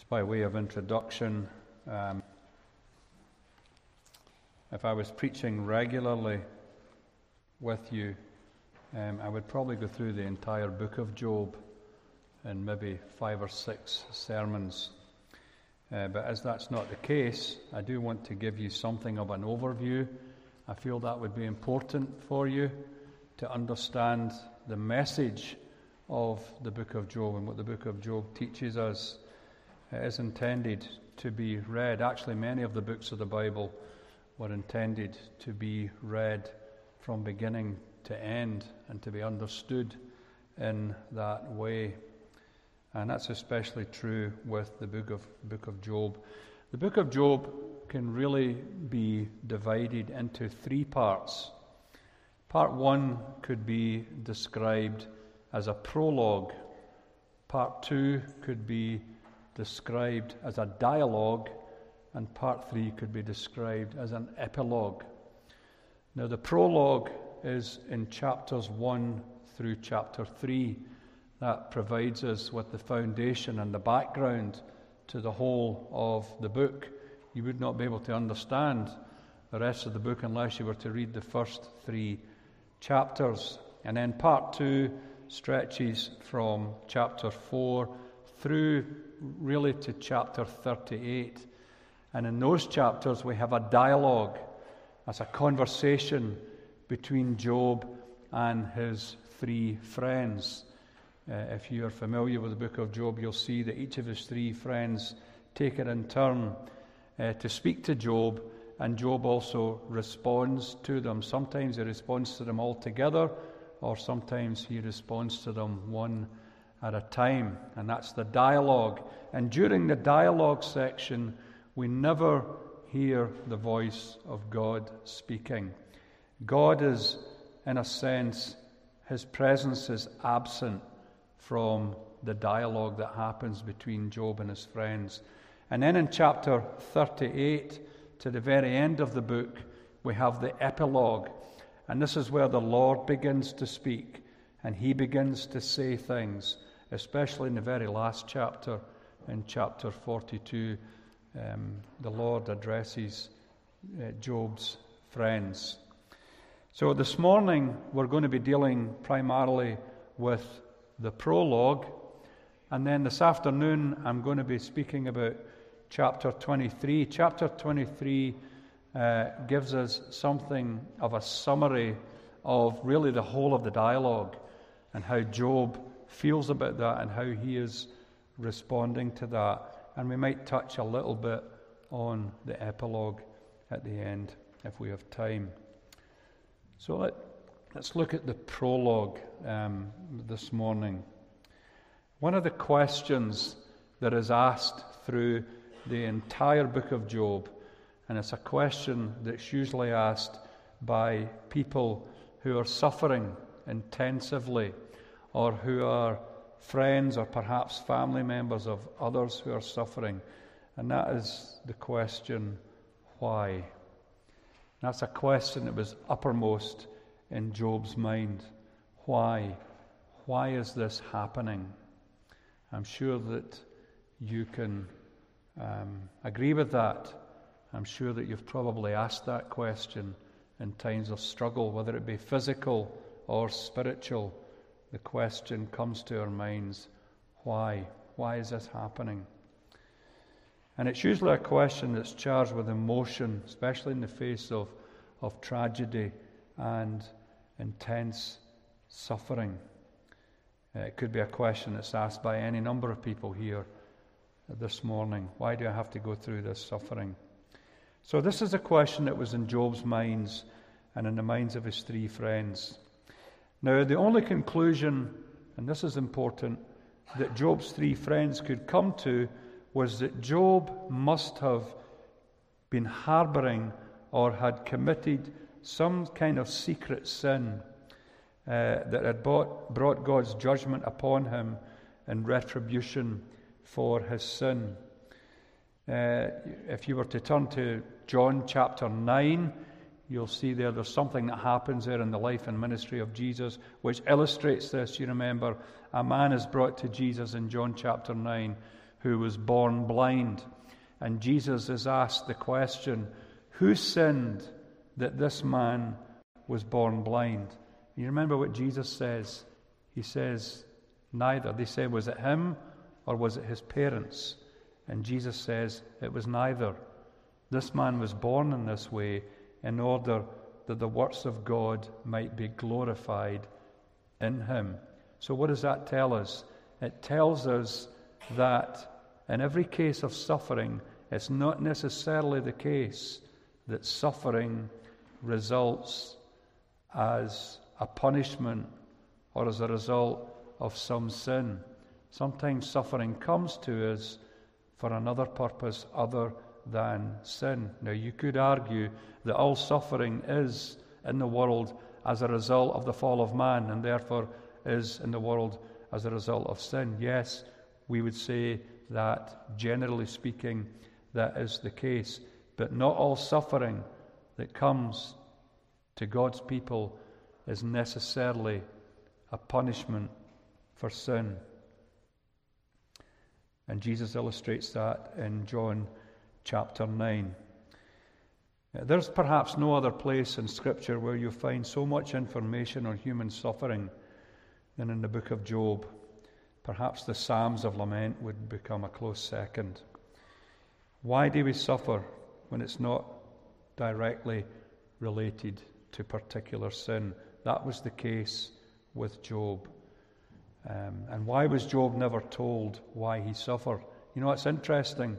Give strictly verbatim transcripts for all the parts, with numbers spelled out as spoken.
Just by way of introduction, um, if I was preaching regularly with you, um, I would probably go through the entire book of Job in maybe five or six sermons. Uh, but as that's not the case, I do want to give you something of an overview. I feel that would be important for you to understand the message of the book of Job and what the book of Job teaches us. It is intended to be read. Actually, many of the books of the Bible were intended to be read from beginning to end and to be understood in that way. And that's especially true with the book of book of Job. The book of Job can really be divided into three parts. Part one could be described as a prologue. Part two could be described as a dialogue, and part three could be described as an epilogue. Now, the prologue is in chapters one through chapter three. That provides us with the foundation and the background to the whole of the book. You would not be able to understand the rest of the book unless you were to read the first three chapters. And then part two stretches from chapter four through really to chapter thirty-eight. And in those chapters we have a dialogue, as a conversation between Job and his three friends. Uh, if you are familiar with the book of Job, you'll see that each of his three friends take it in turn uh, to speak to Job, and Job also responds to them. Sometimes he responds to them all together, or sometimes he responds to them one at a time, and that's the dialogue. And during the dialogue section, we never hear the voice of God speaking. God is, in a sense, his presence is absent from the dialogue that happens between Job and his friends. And then in chapter thirty-eight, to the very end of the book, we have the epilogue. And this is where the Lord begins to speak, and he begins to say things, especially in the very last chapter, in chapter forty-two. Um, the Lord addresses uh, Job's friends. So this morning, we're going to be dealing primarily with the prologue, and then this afternoon I'm going to be speaking about chapter twenty-three. Chapter twenty-three uh, gives us something of a summary of really the whole of the dialogue and how Job feels about that and how he is responding to that. And we might touch a little bit on the epilogue at the end if we have time. So let Let's look at the prologue um, this morning. One of the questions that is asked through the entire book of Job, and it's a question that's usually asked by people who are suffering intensively, or who are friends or perhaps family members of others who are suffering, and that is the question, why? That's a question that was uppermost in Job's mind. Why? Why is this happening? I'm sure that you can um, agree with that. I'm sure that you've probably asked that question in times of struggle, whether it be physical or spiritual. The question comes to our minds, why? Why is this happening? And it's usually a question that's charged with emotion, especially in the face of, of tragedy and intense suffering. Uh, it could be a question that's asked by any number of people here this morning. Why do I have to go through this suffering? So this is a question that was in Job's minds and in the minds of his three friends. Now, the only conclusion, and this is important, that Job's three friends could come to was that Job must have been harboring or had committed some kind of secret sin uh, that had brought, brought God's judgment upon him in retribution for his sin. Uh, if you were to turn to John chapter nine, you'll see there there's something that happens there in the life and ministry of Jesus which illustrates this. You remember, a man is brought to Jesus in John chapter nine who was born blind. And Jesus is asked the question, who sinned that this man was born blind? You remember what Jesus says? He says, neither. They say, was it him or was it his parents? And Jesus says, it was neither. This man was born in this way in order that the works of God might be glorified in him. So what does that tell us? It tells us that in every case of suffering, it's not necessarily the case that suffering results as a punishment or as a result of some sin. Sometimes suffering comes to us for another purpose other than sin. Now, you could argue that all suffering is in the world as a result of the fall of man, and therefore is in the world as a result of sin. Yes, we would say that, generally speaking, that is the case. But not all suffering that comes to God's people is necessarily a punishment for sin. And Jesus illustrates that in John chapter nine. There's perhaps no other place in Scripture where you find so much information on human suffering than in the book of Job. Perhaps the Psalms of Lament would become a close second. Why do we suffer when it's not directly related to particular sin? That was the case with Job. Um, and why was Job never told why he suffered? You know, it's interesting.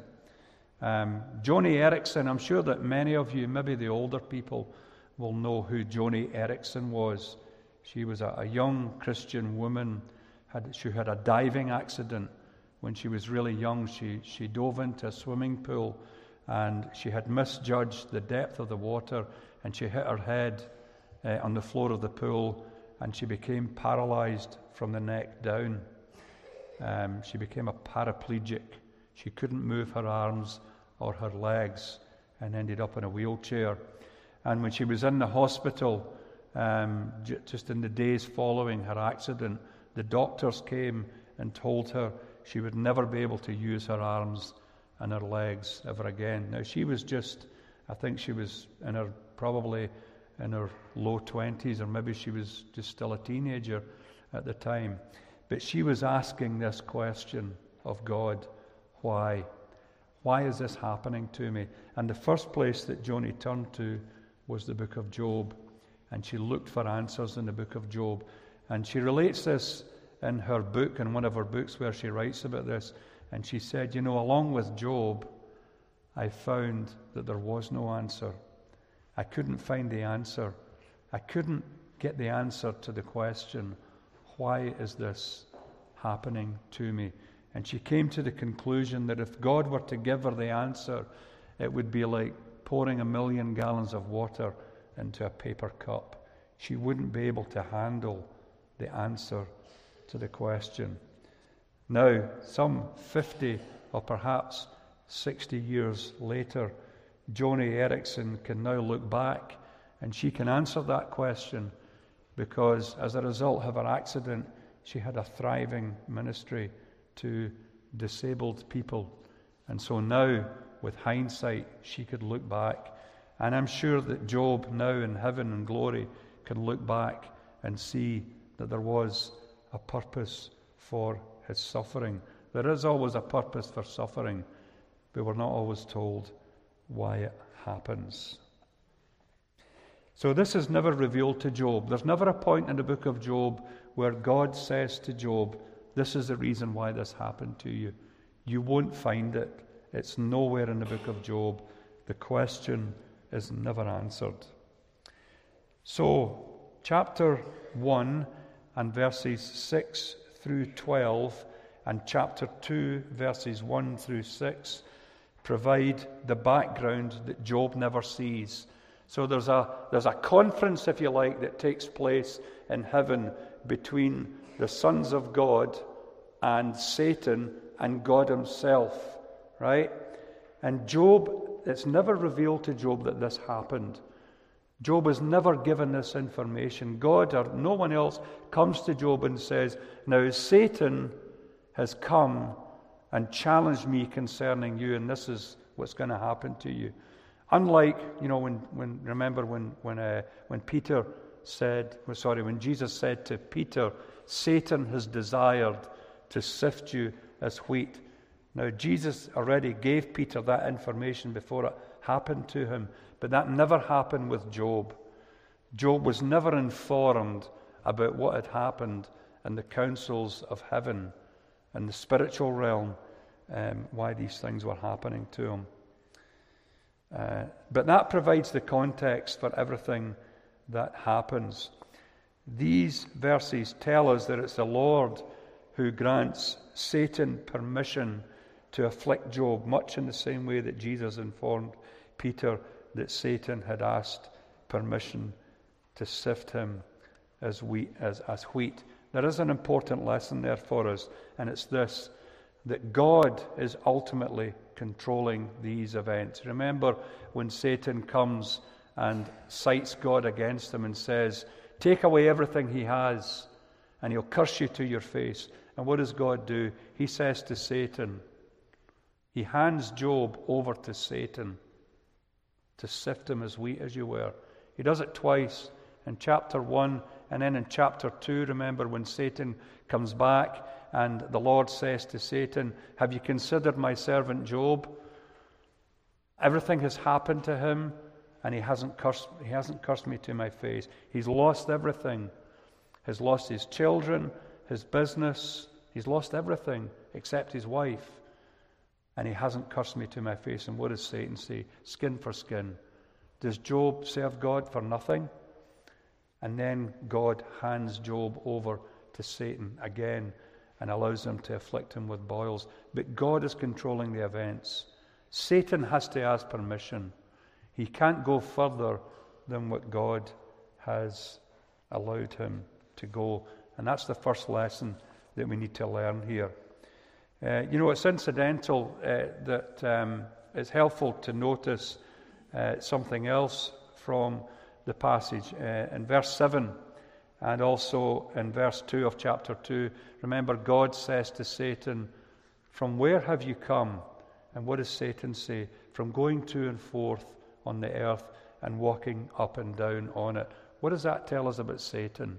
Um, Joni Eareckson, I'm sure that many of you, maybe the older people, will know who Joni Eareckson was. She was a, a young Christian woman. Had, she had a diving accident when she was really young. She, she dove into a swimming pool and she had misjudged the depth of the water, and she hit her head uh, on the floor of the pool, and she became paralyzed from the neck down. Um, she became a paraplegic. She couldn't move her arms or her legs and ended up in a wheelchair. And when she was in the hospital, um, j- just in the days following her accident, the doctors came and told her she would never be able to use her arms and her legs ever again. Now, she was just, I think she was in her, probably in her low twenties, or maybe she was just still a teenager at the time. But she was asking this question of God, why? Why is this happening to me? And the first place that Joni turned to was the book of Job. And she looked for answers in the book of Job. And she relates this in her book, in one of her books where she writes about this. And she said, you know, along with Job, I found that there was no answer. I couldn't find the answer. I couldn't get the answer to the question, why is this happening to me? And she came to the conclusion that if God were to give her the answer, it would be like pouring a million gallons of water into a paper cup. She wouldn't be able to handle the answer to the question. Now, some fifty or perhaps sixty years later, Joni Eareckson can now look back and she can answer that question, because as a result of her accident, she had a thriving ministry to disabled people. And so now, with hindsight, she could look back. And I'm sure that Job, now in heaven and glory, can look back and see that there was a purpose for his suffering. There is always a purpose for suffering, but we're not always told why it happens. So this is never revealed to Job. There's never a point in the book of Job where God says to Job, this is the reason why this happened to you. You won't find it. It's nowhere in the book of Job. The question is never answered. So, chapter one and verses six through twelve, and chapter two, verses one through six, provide the background that Job never sees. So there's a there's a conference, if you like, that takes place in heaven between the sons of God and Satan and God himself, right? And Job, it's never revealed to Job that this happened. Job is never given this information. God or no one else comes to Job and says, now Satan has come and challenge me concerning you, and this is what's going to happen to you. Unlike, you know, when, when remember when when uh, when Peter said, well, sorry, when Jesus said to Peter, Satan has desired to sift you as wheat. Now, Jesus already gave Peter that information before it happened to him, but that never happened with Job. Job was never informed about what had happened in the councils of heaven and the spiritual realm, um, why these things were happening to him. Uh, but that provides the context for everything that happens. These verses tell us that it's the Lord who grants Satan permission to afflict Job, much in the same way that Jesus informed Peter that Satan had asked permission to sift him as wheat. As, as wheat. There is an important lesson there for us, and it's this, that God is ultimately controlling these events. Remember when Satan comes and cites God against him and says, take away everything he has, and he'll curse you to your face. And what does God do? He says to Satan, he hands Job over to Satan to sift him as wheat, as you were. He does it twice, in chapter one, and then in chapter two, remember when Satan comes back and the Lord says to Satan, have you considered my servant Job? Everything has happened to him, and he hasn't cursed, he hasn't cursed me to my face. He's lost everything. He's lost his children, his business. He's lost everything except his wife. And he hasn't cursed me to my face. And what does Satan say? Skin for skin. Does Job serve God for nothing? And then God hands Job over to Satan again and allows him to afflict him with boils. But God is controlling the events. Satan has to ask permission. He can't go further than what God has allowed him to go. And that's the first lesson that we need to learn here. Uh, you know, it's incidental uh, that um, it's helpful to notice uh, something else from the passage. Uh, in verse seven and also in verse two of chapter two, remember God says to Satan, from where have you come? And what does Satan say? From going to and forth on the earth and walking up and down on it. What does that tell us about Satan?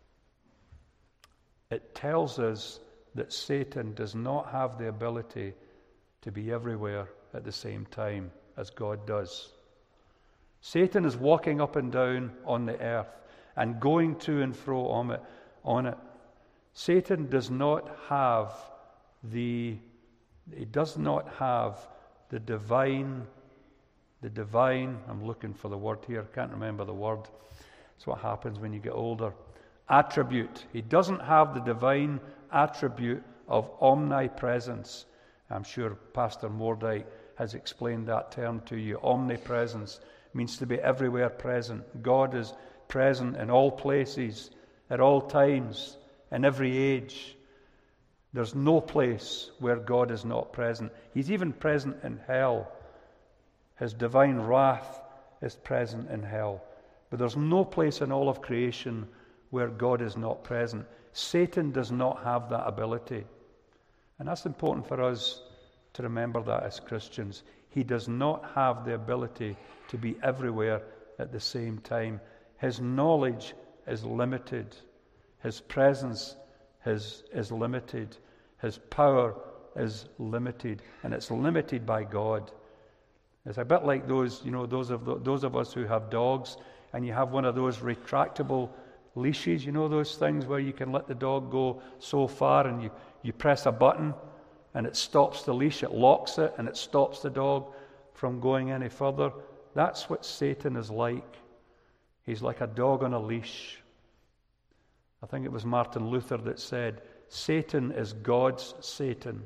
It tells us that Satan does not have the ability to be everywhere at the same time as God does. Satan is walking up and down on the earth and going to and fro on it. On it. Satan does not have the he does not have the divine the divine I'm looking for the word here, can't remember the word. It's what happens when you get older. Attribute. He doesn't have the divine attribute of omnipresence. I'm sure Pastor Mordite has explained that term to you. Omnipresence means to be everywhere present. God is present in all places, at all times, in every age. There's no place where God is not present. He's even present in hell. His divine wrath is present in hell. But there's no place in all of creation where God is not present. Satan does not have that ability. And that's important for us to remember that as Christians. He does not have the ability to be everywhere at the same time. His knowledge is limited. His presence is, is limited. His power is limited. And it's limited by God. It's a bit like those, you know, those of the, those of us who have dogs, and you have one of those retractable leashes, you know, those things where you can let the dog go so far and you, you press a button and it stops the leash, it locks it, and it stops the dog from going any further. That's what Satan is like. He's like a dog on a leash. I think it was Martin Luther that said, Satan is God's Satan.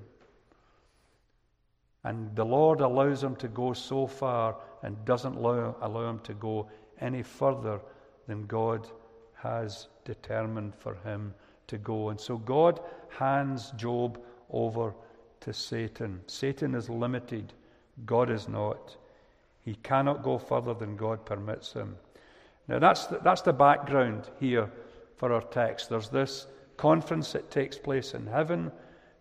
And the Lord allows him to go so far and doesn't allow, allow him to go any further than God has determined for him to go. And so God hands Job over to Satan. Satan is limited. God is not. He cannot go further than God permits him. Now that's the, that's the background here for our text. There's this conference that takes place in heaven.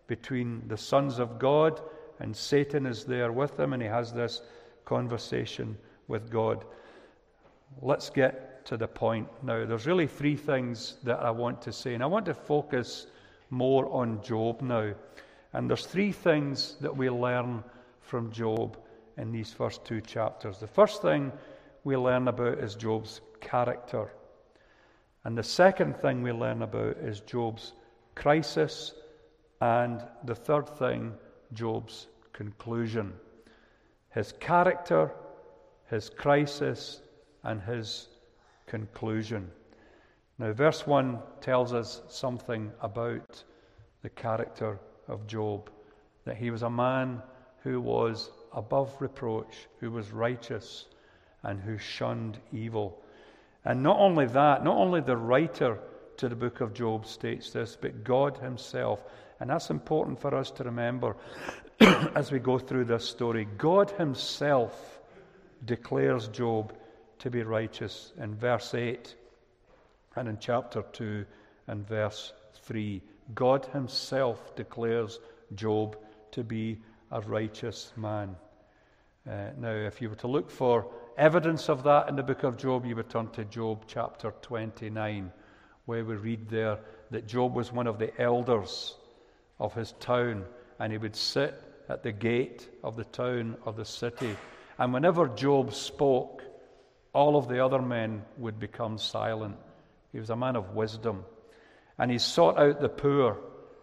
between the sons of God, and Satan is there with him, and he has this conversation with God. Let's get to the point now. There's really three things that I want to say, and I want to focus more on Job now. And there's three things that we learn from Job in these first two chapters. The first thing we learn about is Job's character. And the second thing we learn about is Job's crisis. And the third thing, Job's conclusion. His character, his crisis, and his conclusion. Now, verse one tells us something about the character of Job, that he was a man who was above reproach, who was righteous, and who shunned evil. And not only that, not only the writer to the book of Job states this, but God himself. And that's important for us to remember as we go through this story. God himself declares Job to be righteous in verse eight and in chapter two and verse three. God himself declares Job to be a righteous man. Uh, now, if you were to look for evidence of that in the book of Job, you would turn to Job chapter twenty-nine, where we read there that Job was one of the elders of his town, and he would sit at the gate of the town or the city. And whenever Job spoke, all of the other men would become silent. He was a man of wisdom, and he sought out the poor.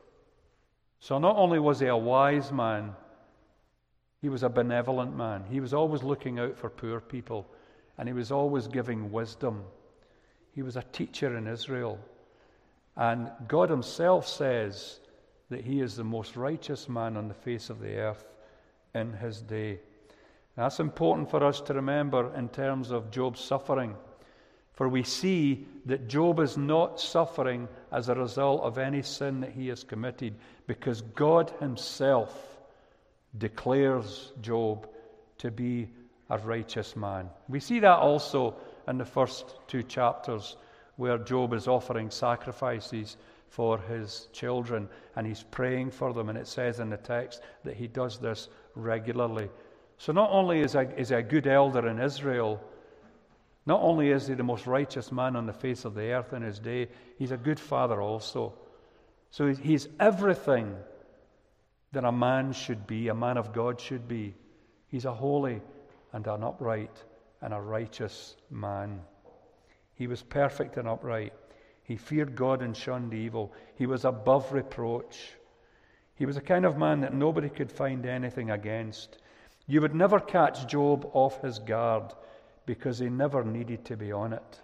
So not only was he a wise man, he was a benevolent man. He was always looking out for poor people, and he was always giving wisdom. He was a teacher in Israel. And God himself says that he is the most righteous man on the face of the earth in his day. And that's important for us to remember in terms of Job's suffering. For we see that Job is not suffering as a result of any sin that he has committed, because God himself declares Job to be a righteous man. We see that also in the first two chapters, where Job is offering sacrifices for his children, and he's praying for them, and it says in the text that he does this regularly. So not only is he, is he a good elder in Israel, not only is he the most righteous man on the face of the earth in his day, he's a good father also. So he's everything that a man should be, a man of God should be. He's a holy and an upright and a righteous man. He was perfect and upright. He feared God and shunned evil. He was above reproach. He was a kind of man that nobody could find anything against. You would never catch Job off his guard, because he never needed to be on it.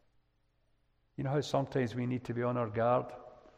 You know how sometimes we need to be on our guard?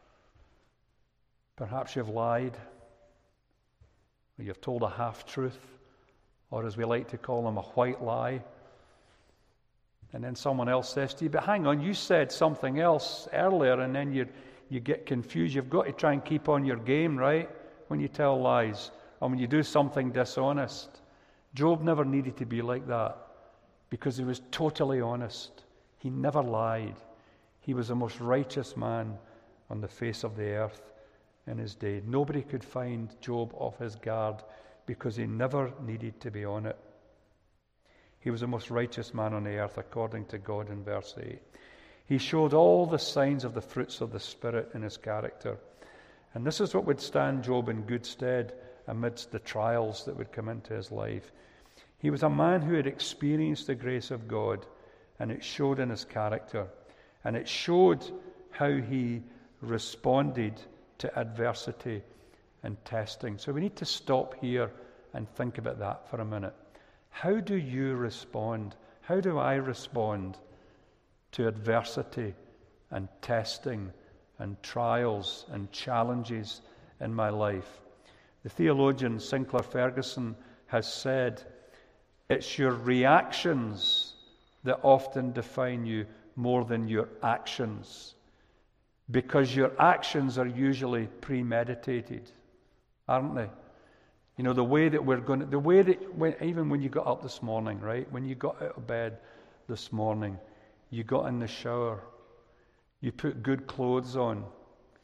Perhaps you've lied, or you've told a half-truth, or as we like to call them, a white lie. And then someone else says to you, but hang on, you said something else earlier, and then you you get confused. You've got to try and keep on your game, right, when you tell lies, or when you do something dishonest. Job never needed to be like that, because he was totally honest. He never lied. He was the most righteous man on the face of the earth in his day. Nobody could find Job off his guard, because he never needed to be on it. He was the most righteous man on the earth, according to God in verse eight. He showed all the signs of the fruits of the Spirit in his character. And this is what would stand Job in good stead amidst the trials that would come into his life. He was a man who had experienced the grace of God, and it showed in his character. And it showed how he responded to adversity and testing. So we need to stop here and think about that for a minute. How do you respond? How do I respond to adversity and testing and trials and challenges in my life? The theologian Sinclair Ferguson has said, it's your reactions that often define you more than your actions, because your actions are usually premeditated, aren't they? You know, the way that we're going to, the way that, when, even when you got up this morning, right? When you got out of bed this morning, you got in the shower, you put good clothes on,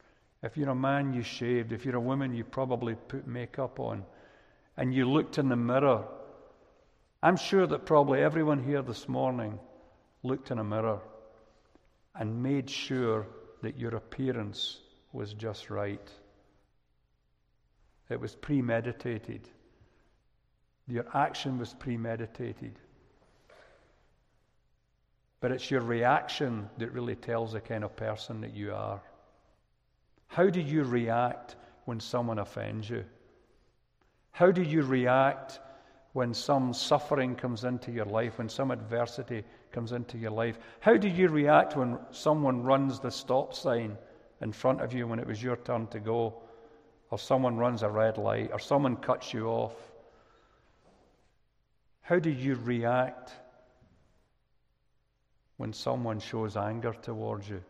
If you're a man, you shaved. If you're a woman, you probably put makeup on. And you looked in the mirror. I'm sure that probably everyone here this morning looked in a mirror and made sure that your appearance was just right. It was premeditated. Your action was premeditated. But it's your reaction that really tells the kind of person that you are. How do you react when someone offends you? How do you react when some suffering comes into your life, when some adversity comes into your life? How do you react when someone runs the stop sign in front of you when it was your turn to go? Or someone runs a red light, or someone cuts you off? How do you react when someone shows anger towards you?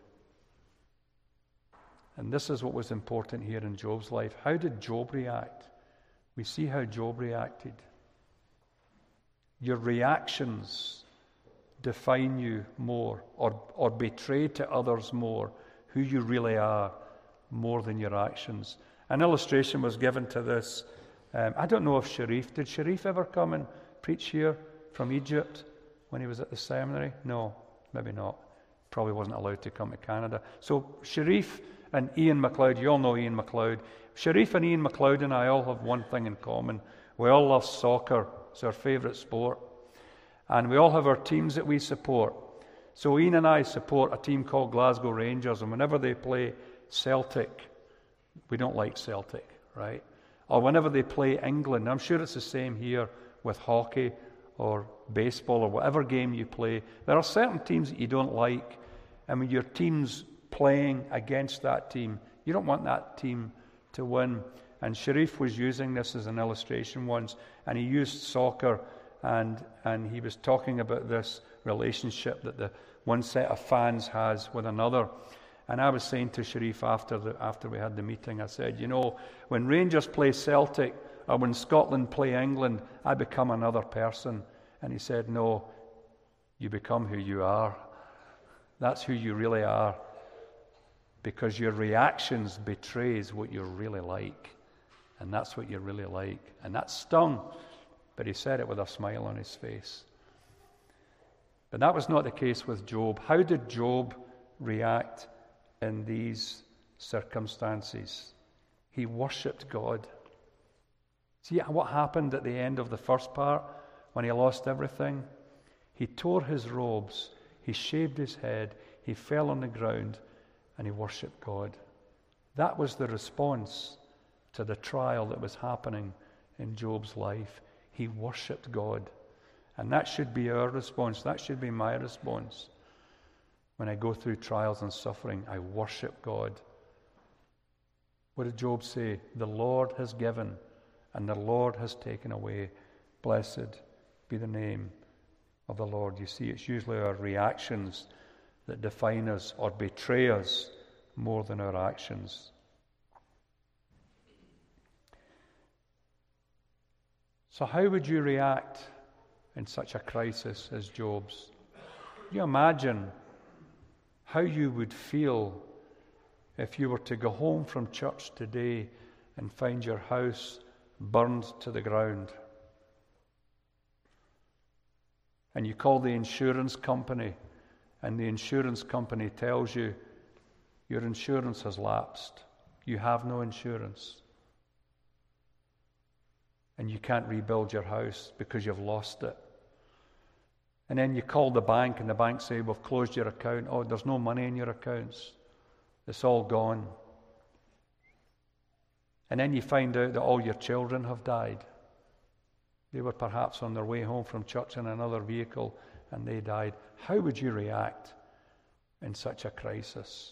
And this is what was important here in Job's life. How did Job react? We see how Job reacted. Your reactions define you more, or, or betray to others more who you really are, more than your actions. An illustration was given to this. Um, I don't know if Sharif, did Sharif ever come and preach here from Egypt when he was at the seminary? No, maybe not. Probably wasn't allowed to come to Canada. So Sharif and Ian MacLeod, you all know Ian MacLeod. Sharif and Ian MacLeod and I all have one thing in common. We all love soccer. It's our favourite sport. And we all have our teams that we support. So Ian and I support a team called Glasgow Rangers, and whenever they play Celtic, we don't like Celtic, right? Or whenever they play England, I'm sure it's the same here with hockey or baseball or whatever game you play. There are certain teams that you don't like, and when your team's playing against that team, you don't want that team to win. And Sharif was using this as an illustration once, and he used soccer, and and he was talking about this relationship that the one set of fans has with another. And I was saying to Sharif after the, after we had the meeting, I said, you know, when Rangers play Celtic or when Scotland play England, I become another person. And he said, no, you become who you are. That's who you really are. Because your reactions betrays what you're really like. And that's what you're really like. And that stung. But he said it with a smile on his face. But that was not the case with Job. How did Job react in these circumstances? He worshipped God. See what happened at the end of the first part when he lost everything? He tore his robes, he shaved his head, he fell on the ground, and he worshipped God. That was the response to the trial that was happening in Job's life. He worshipped God. And that should be our response. That should be my response. When I go through trials and suffering, I worship God. What did Job say? The Lord has given, and the Lord has taken away. Blessed be the name of the Lord. You see, it's usually our reactions that define us or betray us more than our actions. So how would you react in such a crisis as Job's? Can you imagine how you would feel if you were to go home from church today and find your house burned to the ground? And you call the insurance company, and the insurance company tells you your insurance has lapsed. You have no insurance. And you can't rebuild your house because you've lost it. And then you call the bank, and the bank say, we've closed your account. Oh, there's no money in your accounts. It's all gone. And then you find out that all your children have died. They were perhaps on their way home from church in another vehicle, and they died. How would you react in such a crisis?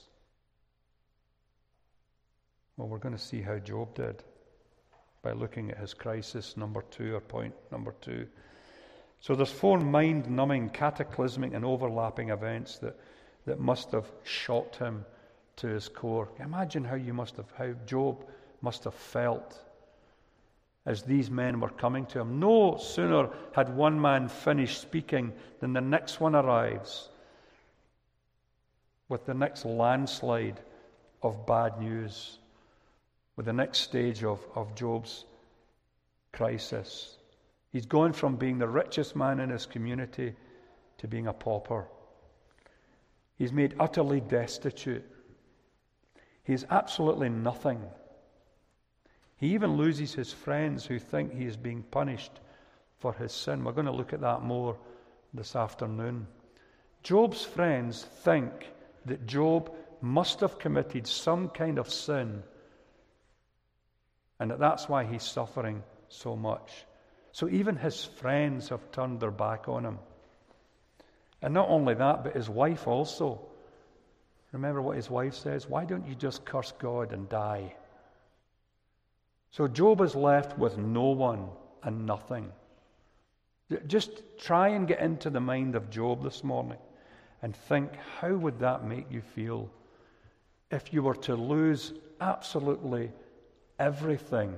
Well, we're going to see how Job did by looking at his crisis number two, or point number two. So there's four mind-numbing, cataclysmic, and overlapping events that, that must have shocked him to his core. Imagine how you must have, how Job must have felt as these men were coming to him. No sooner had one man finished speaking than the next one arrives with the next landslide of bad news, with the next stage of, of Job's crisis. He's gone from being the richest man in his community to being a pauper. He's made utterly destitute. He's absolutely nothing. He even loses his friends who think he is being punished for his sin. We're going to look at that more this afternoon. Job's friends think that Job must have committed some kind of sin, and that that's why he's suffering so much. So even his friends have turned their back on him. And not only that, but his wife also. Remember what his wife says? Why don't you just curse God and die? So Job is left with no one and nothing. Just try and get into the mind of Job this morning and think, how would that make you feel if you were to lose absolutely everything?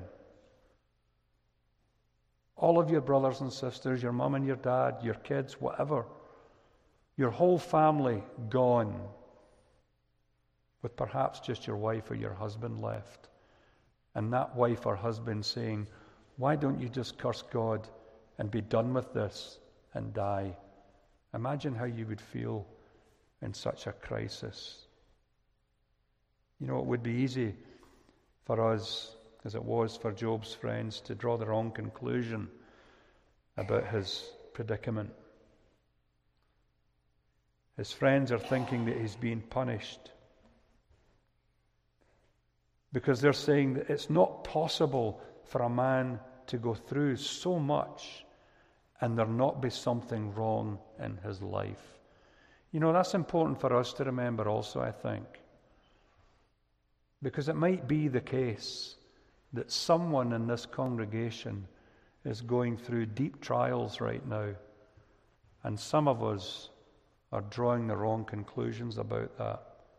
All of your brothers and sisters, your mum and your dad, your kids, whatever. Your whole family gone, with perhaps just your wife or your husband left. And that wife or husband saying, why don't you just curse God and be done with this and die? Imagine how you would feel in such a crisis. You know, it would be easy for us, as it was for Job's friends, to draw the wrong conclusion about his predicament. His friends are thinking that he's being punished because they're saying that it's not possible for a man to go through so much and there not be something wrong in his life. You know, that's important for us to remember also, I think, because it might be the case that someone in this congregation is going through deep trials right now, and some of us are drawing the wrong conclusions about that.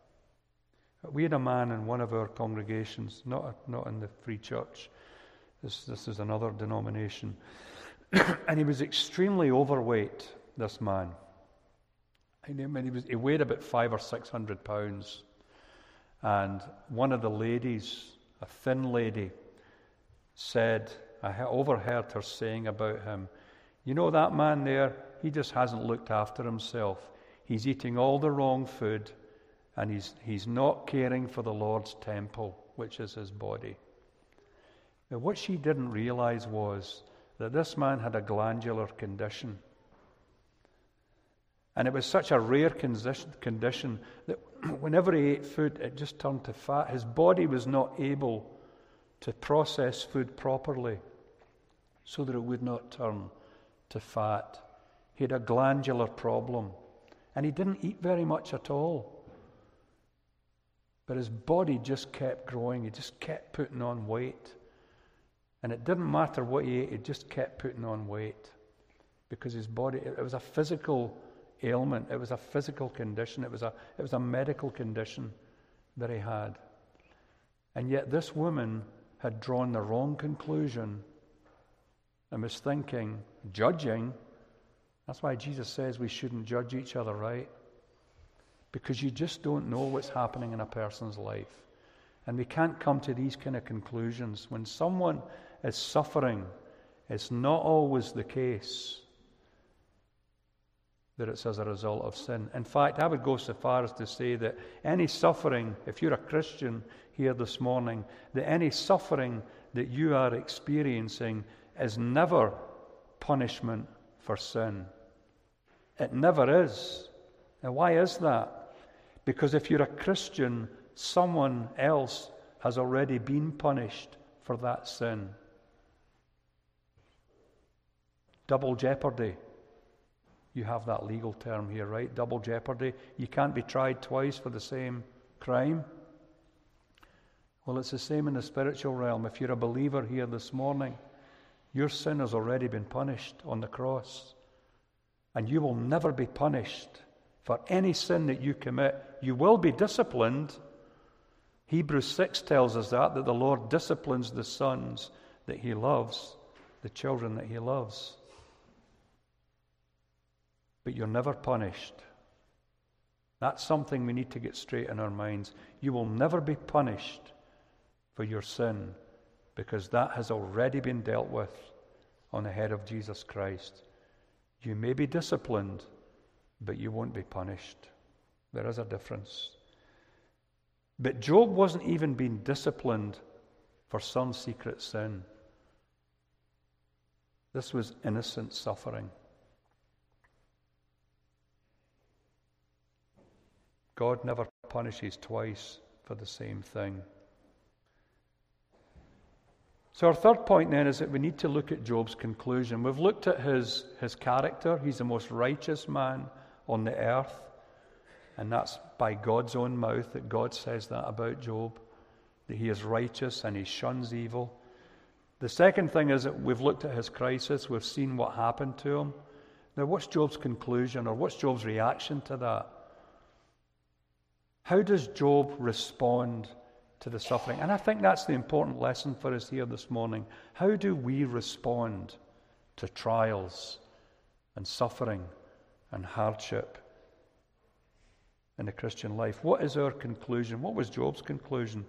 We had a man in one of our congregations, not, not in the Free Church, this, this is another denomination, and he was extremely overweight, this man. I mean, he, was, he weighed about five or six hundred pounds, and one of the ladies, a thin lady, said, I overheard her saying about him, you know that man there, he just hasn't looked after himself. He's eating all the wrong food, and he's he's not caring for the Lord's temple, which is his body. Now, what she didn't realize was that this man had a glandular condition. And it was such a rare condition that whenever he ate food, it just turned to fat. His body was not able to process food properly so that it would not turn to fat. He had a glandular problem. And he didn't eat very much at all. But his body just kept growing. He just kept putting on weight. And it didn't matter what he ate, he just kept putting on weight. Because his body, it was a physical ailment. It was a physical condition. It was a, it was a medical condition that he had. And yet this woman had drawn the wrong conclusion and was thinking, judging. That's why Jesus says we shouldn't judge each other, right? Because you just don't know what's happening in a person's life. And we can't come to these kind of conclusions. When someone is suffering, it's not always the case that it's as a result of sin. In fact, I would go so far as to say that any suffering, if you're a Christian here this morning, that any suffering that you are experiencing is never punishment for sin. It never is. And why is that? Because if you're a Christian, someone else has already been punished for that sin. Double jeopardy. You have that legal term here, right? Double jeopardy. You can't be tried twice for the same crime. Well, it's the same in the spiritual realm. If you're a believer here this morning, your sin has already been punished on the cross. And you will never be punished for any sin that you commit. You will be disciplined. Hebrews six tells us that, that the Lord disciplines the sons that he loves, the children that he loves. But you're never punished. That's something we need to get straight in our minds. You will never be punished for your sin, because that has already been dealt with on the head of Jesus Christ. You may be disciplined, but you won't be punished. There is a difference. But Job wasn't even being disciplined for some secret sin. This was innocent suffering. God never punishes twice for the same thing. So our third point then is that we need to look at Job's conclusion. We've looked at his, his character. He's the most righteous man on the earth. And that's by God's own mouth that God says that about Job, that he is righteous and he shuns evil. The second thing is that we've looked at his crisis. We've seen what happened to him. Now, what's Job's conclusion, or what's Job's reaction to that? How does Job respond to the suffering? And I think that's the important lesson for us here this morning. How do we respond to trials and suffering and hardship in the Christian life? What is our conclusion? What was Job's conclusion?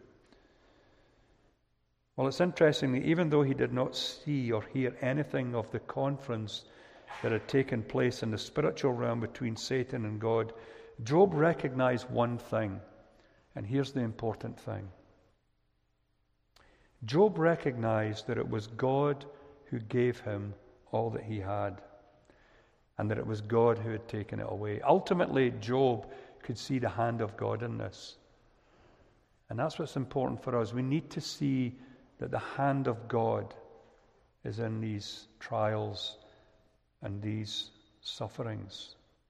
Well, it's interesting that even though he did not see or hear anything of the conference that had taken place in the spiritual realm between Satan and God, Job recognized one thing, and here's the important thing. Job recognized that it was God who gave him all that he had, and that it was God who had taken it away. Ultimately, Job could see the hand of God in this. And that's what's important for us. We need to see that the hand of God is in these trials and these sufferings.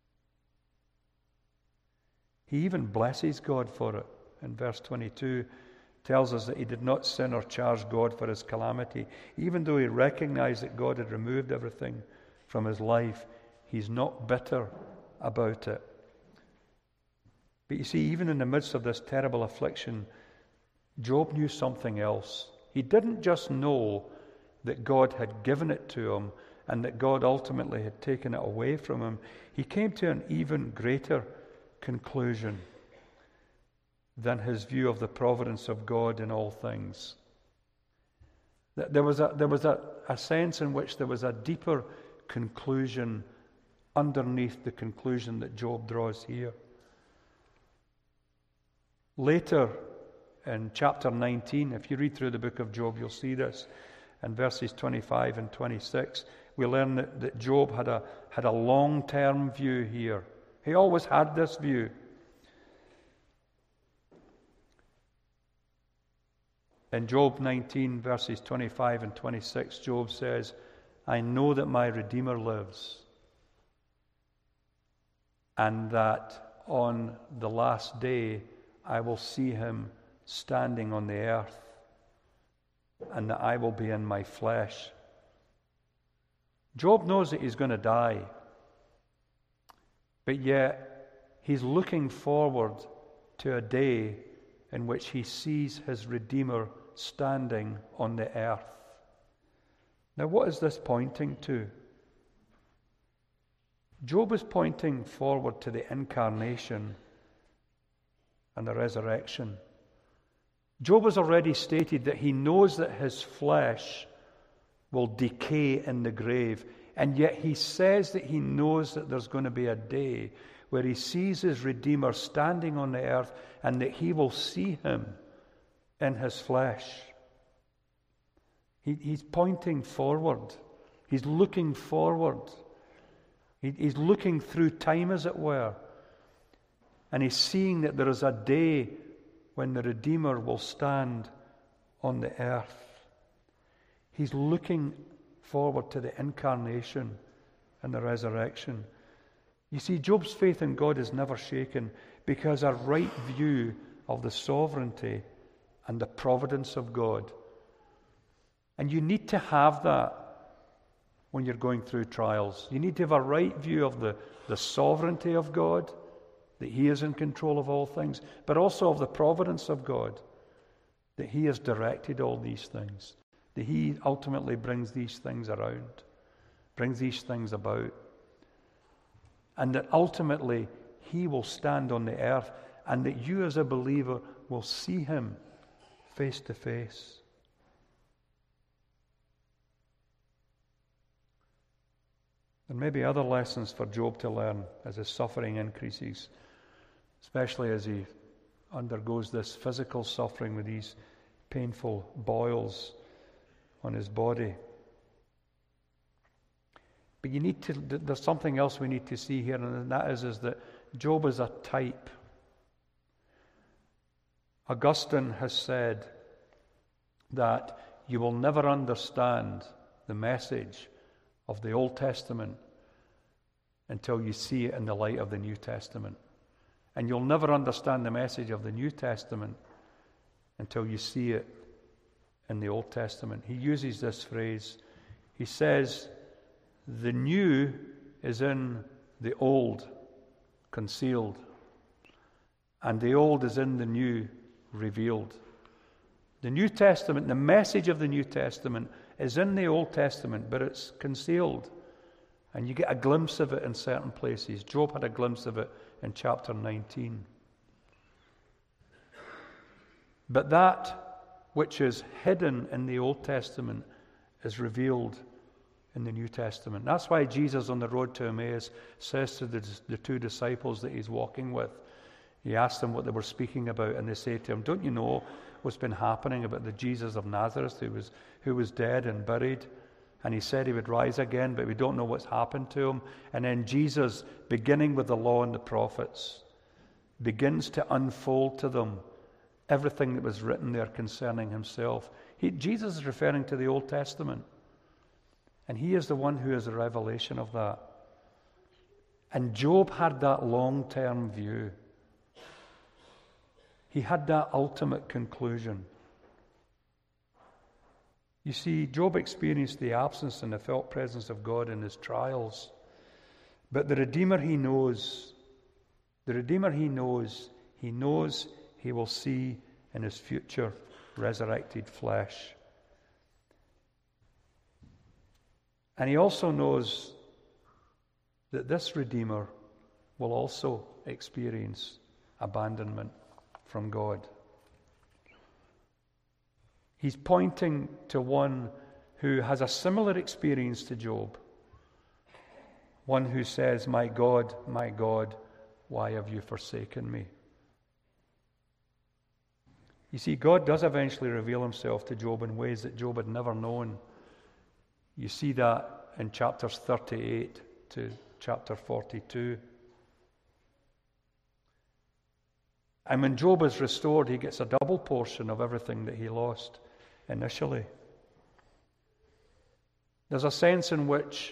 He even blesses God for it. In verse twenty-two, tells us that he did not sin or charge God for his calamity. Even though he recognized that God had removed everything from his life, he's not bitter about it. But you see, even in the midst of this terrible affliction, Job knew something else. He didn't just know that God had given it to him and that God ultimately had taken it away from him. He came to an even greater conclusion than his view of the providence of God in all things. There was a, there was a, a sense in which there was a deeper conclusion underneath the conclusion that Job draws here. Later in chapter nineteen, if you read through the book of Job, you'll see this. In verses twenty-five and twenty-six, we learn that, that Job had a, had a long-term view here. He always had this view. In Job nineteen, verses twenty-five and twenty-six, Job says, I know that my Redeemer lives, and that on the last day I will see him standing on the earth, and that I will be in my flesh. Job knows that he's going to die, but yet he's looking forward to a day in which he sees his Redeemer standing on the earth. Now, what is this pointing to? Job is pointing forward to the incarnation and the resurrection. Job has already stated that he knows that his flesh will decay in the grave, and yet he says that he knows that there's going to be a day where he sees his Redeemer standing on the earth and that he will see him in his flesh. He, he's pointing forward. He's looking forward. He, he's looking through time, as it were, and he's seeing that there is a day when the Redeemer will stand on the earth. He's looking forward to the incarnation and the resurrection. You see, Job's faith in God is never shaken because a right view of the sovereignty and the providence of God. And you need to have that when you're going through trials. You need to have a right view of the, the sovereignty of God, that He is in control of all things, but also of the providence of God, that He has directed all these things, that He ultimately brings these things around, brings these things about, and that ultimately he will stand on the earth, and that you as a believer will see him face to face. There may be other lessons for Job to learn as his suffering increases, especially as he undergoes this physical suffering with these painful boils on his body. But you need to, there's something else we need to see here, and that is, is that Job is a type. Augustine has said that you will never understand the message of the Old Testament until you see it in the light of the New Testament. And you'll never understand the message of the New Testament until you see it in the Old Testament. He uses this phrase. He says, the new is in the old, concealed, and the old is in the new, revealed. The New Testament, the message of the New Testament, is in the Old Testament, but it's concealed. And you get a glimpse of it in certain places. Job had a glimpse of it in chapter nineteen. But that which is hidden in the Old Testament is revealed in the New Testament. That's why Jesus on the road to Emmaus says to the, the two disciples that he's walking with, he asked them what they were speaking about, and they say to him, don't you know what's been happening about the Jesus of Nazareth who was, who was dead and buried? And he said he would rise again, but we don't know what's happened to him. And then Jesus, beginning with the law and the prophets, begins to unfold to them everything that was written there concerning himself. He, Jesus is referring to the Old Testament. And he is the one who is a revelation of that. And Job had that long-term view. He had that ultimate conclusion. You see, Job experienced the absence and the felt presence of God in his trials. But the Redeemer he knows, the Redeemer he knows, he knows he will see in his future resurrected flesh. And he also knows that this Redeemer will also experience abandonment from God. He's pointing to one who has a similar experience to Job. One who says, my God, my God, why have you forsaken me? You see, God does eventually reveal himself to Job in ways that Job had never known. You see that in chapters thirty-eight to chapter forty-two. And when Job is restored, he gets a double portion of everything that he lost initially. There's a sense in which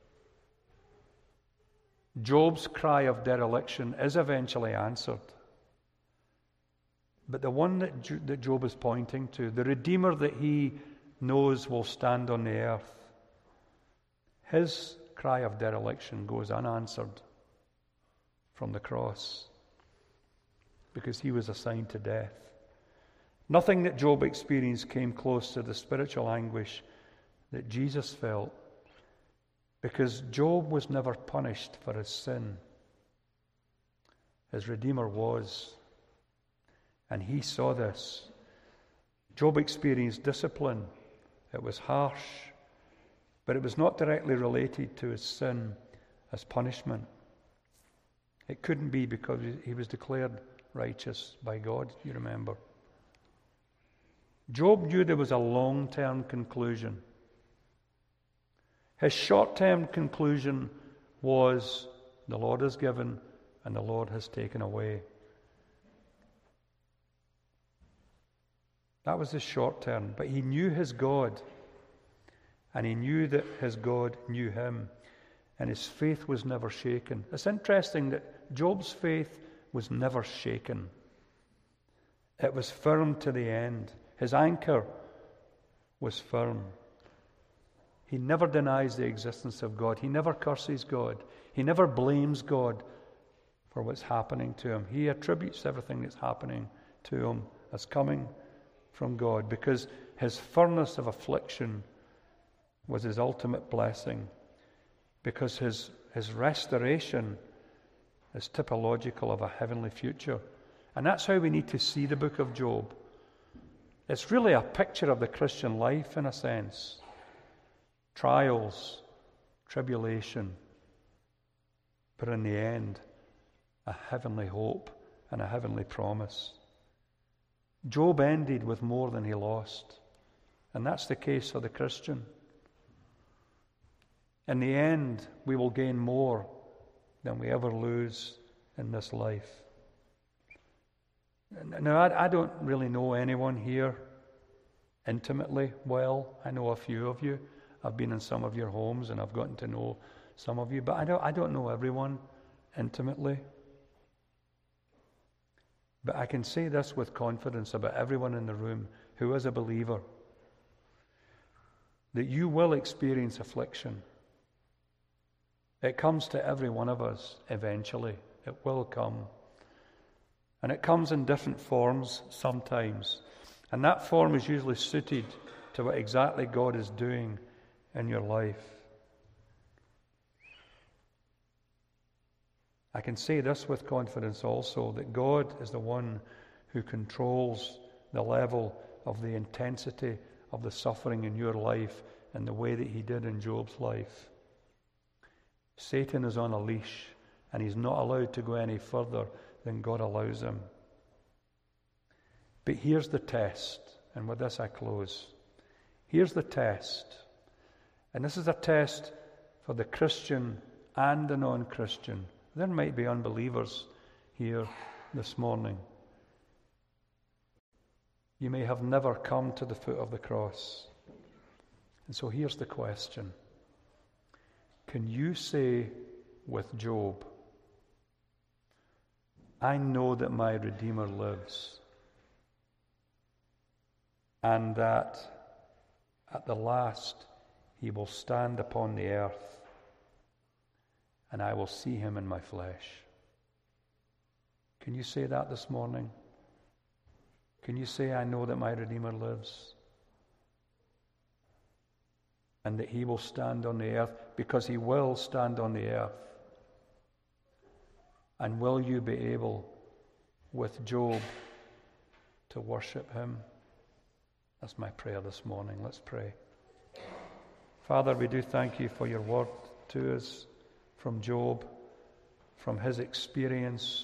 Job's cry of dereliction is eventually answered. But the one that, Jo- that Job is pointing to, the Redeemer that he knows will stand on the earth, his cry of dereliction goes unanswered from the cross because he was assigned to death. Nothing that Job experienced came close to the spiritual anguish that Jesus felt, because Job was never punished for his sin. His Redeemer was, and he saw this. Job experienced discipline. It was harsh, but it was not directly related to his sin as punishment. It couldn't be because he was declared righteous by God, you remember. Job knew there was a long-term conclusion. His short-term conclusion was, the Lord has given and the Lord has taken away. That was his short term, but he knew his God, and he knew that his God knew him, and his faith was never shaken. It's interesting that Job's faith was never shaken. It was firm to the end. His anchor was firm. He never denies the existence of God. He never curses God. He never blames God for what's happening to him. He attributes everything that's happening to him as coming from God, because his furnace of affliction was his ultimate blessing, because his, his restoration is typological of a heavenly future. And that's how we need to see the book of Job. It's really a picture of the Christian life in a sense. Trials, tribulation, but in the end, a heavenly hope and a heavenly promise. Job ended with more than he lost, and that's the case for the Christian. In the end, we will gain more than we ever lose in this life. Now, I, I don't really know anyone here intimately well. I know a few of you. I've been in some of your homes and I've gotten to know some of you, but I don't, I don't know everyone intimately. But I can say this with confidence about everyone in the room who is a believer, that you will experience affliction. It comes to every one of us eventually. It will come. And it comes in different forms sometimes. And that form is usually suited to what exactly God is doing in your life. I can say this with confidence also, that God is the one who controls the level of the intensity of the suffering in your life in the way that he did in Job's life. Satan is on a leash, and he's not allowed to go any further than God allows him. But here's the test, and with this I close. Here's the test, and this is a test for the Christian and the non-Christian. There might be unbelievers here this morning. You may have never come to the foot of the cross. And so here's the question. Can you say with Job, I know that my Redeemer lives, and that at the last he will stand upon the earth, and I will see him in my flesh? Can you say that this morning? Can you say, I know that my Redeemer lives, and that he will stand on the earth, because he will stand on the earth? And will you be able, with Job, to worship him? That's my prayer this morning. Let's pray. Father, we do thank you for your word to us from Job, from his experience.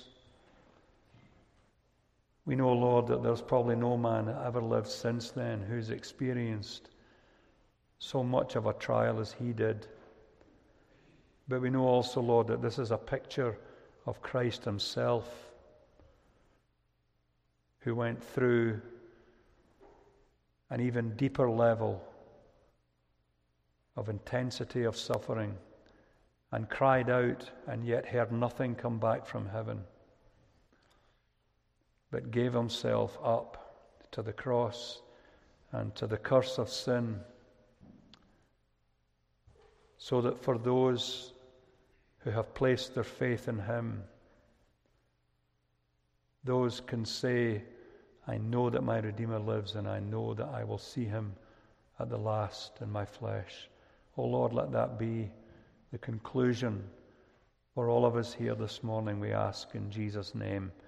We know, Lord, that there's probably no man that ever lived since then who's experienced so much of a trial as he did. But we know also, Lord, that this is a picture of Christ himself, who went through an even deeper level of intensity of suffering and cried out and yet heard nothing come back from heaven, but gave himself up to the cross and to the curse of sin, so that for those who have placed their faith in him, those can say, I know that my Redeemer lives, and I know that I will see him at the last in my flesh. Oh Lord, let that be the conclusion for all of us here this morning, we ask in Jesus' name.